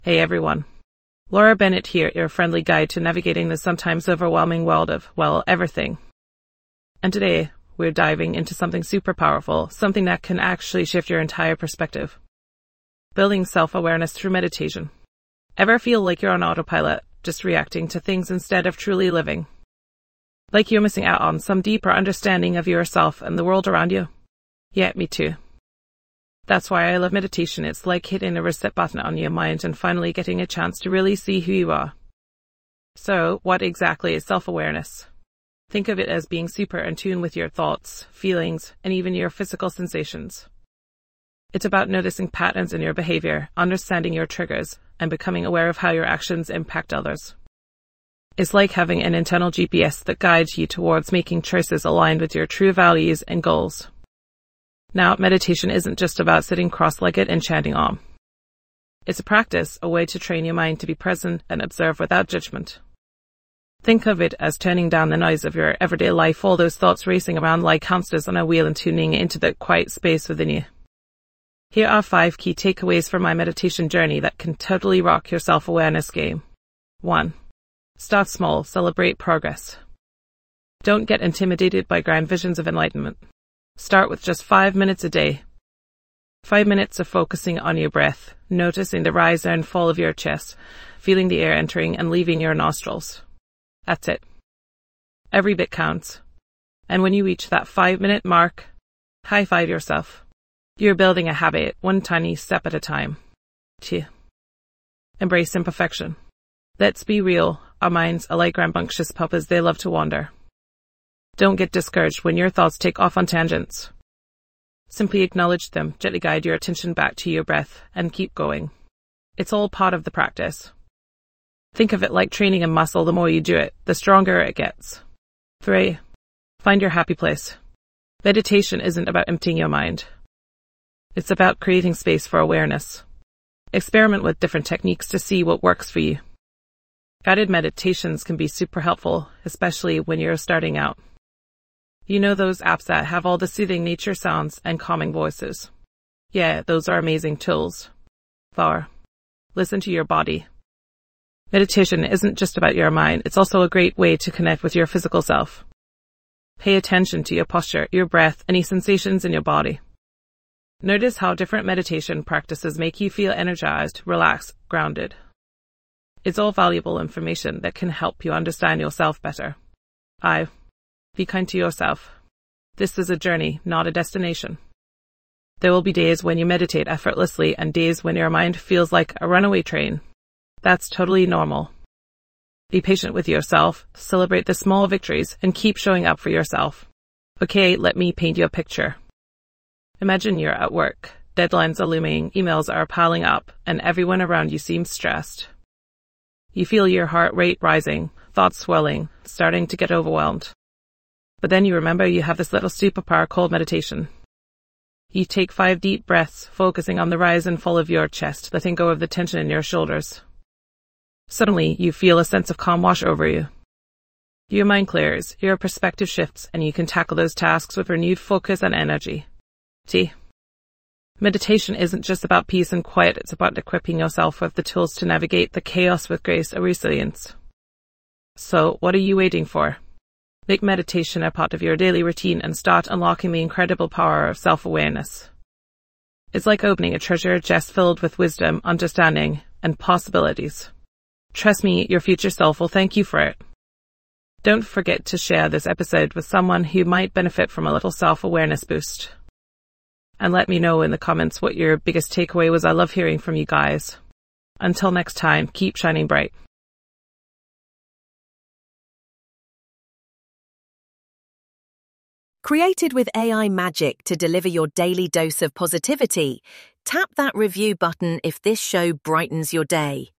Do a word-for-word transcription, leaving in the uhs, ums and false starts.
Hey everyone. Laura Bennett here, your friendly guide to navigating the sometimes overwhelming world of, well, everything. And today, we're diving into something super powerful, something that can actually shift your entire perspective. Building self-awareness through meditation. Ever feel like you're on autopilot, just reacting to things instead of truly living? Like you're missing out on some deeper understanding of yourself and the world around you? Yeah, me too. That's why I love meditation. It's like hitting a reset button on your mind and finally getting a chance to really see who you are. So, what exactly is self-awareness? Think of it as being super in tune with your thoughts, feelings, and even your physical sensations. It's about noticing patterns in your behavior, understanding your triggers, and becoming aware of how your actions impact others. It's like having an internal G P S that guides you towards making choices aligned with your true values and goals. Now, meditation isn't just about sitting cross-legged and chanting Om. It's a practice, a way to train your mind to be present and observe without judgment. Think of it as turning down the noise of your everyday life, all those thoughts racing around like hamsters on a wheel, and tuning into the quiet space within you. Here are five key takeaways from my meditation journey that can totally rock your self-awareness game. one. Start small, celebrate progress. Don't get intimidated by grand visions of enlightenment. Start with just five minutes a day. Five minutes of focusing on your breath, noticing the rise and fall of your chest, feeling the air entering and leaving your nostrils. That's it. Every bit counts. And when you reach that five-minute mark, high-five yourself. You're building a habit, one tiny step at a time. two. Embrace imperfection. Let's be real, our minds are like rambunctious puppies, they love to wander. Don't get discouraged when your thoughts take off on tangents. Simply acknowledge them, gently guide your attention back to your breath, and keep going. It's all part of the practice. Think of it like training a muscle. The more you do it, the stronger it gets. three. Find your happy place. Meditation isn't about emptying your mind. It's about creating space for awareness. Experiment with different techniques to see what works for you. Guided meditations can be super helpful, especially when you're starting out. You know those apps that have all the soothing nature sounds and calming voices? Yeah, those are amazing tools. four. Listen to your body. Meditation isn't just about your mind, it's also a great way to connect with your physical self. Pay attention to your posture, your breath, any sensations in your body. Notice how different meditation practices make you feel energized, relaxed, grounded. It's all valuable information that can help you understand yourself better. five. Be kind to yourself. This is a journey, not a destination. There will be days when you meditate effortlessly and days when your mind feels like a runaway train. That's totally normal. Be patient with yourself, celebrate the small victories, and keep showing up for yourself. Okay, let me paint you a picture. Imagine you're at work. Deadlines are looming, emails are piling up, and everyone around you seems stressed. You feel your heart rate rising, thoughts swelling, starting to get overwhelmed. But then you remember you have this little superpower called meditation. You take five deep breaths, focusing on the rise and fall of your chest, letting go of the tension in your shoulders. Suddenly, you feel a sense of calm wash over you. Your mind clears, your perspective shifts, and you can tackle those tasks with renewed focus and energy. See? Meditation isn't just about peace and quiet, it's about equipping yourself with the tools to navigate the chaos with grace and resilience. So, what are you waiting for? Make meditation a part of your daily routine and start unlocking the incredible power of self-awareness. It's like opening a treasure chest filled with wisdom, understanding, and possibilities. Trust me, your future self will thank you for it. Don't forget to share this episode with someone who might benefit from a little self-awareness boost. And let me know in the comments what your biggest takeaway was. I love hearing from you guys. Until next time, keep shining bright. Created with A I magic to deliver your daily dose of positivity, tap that review button if this show brightens your day.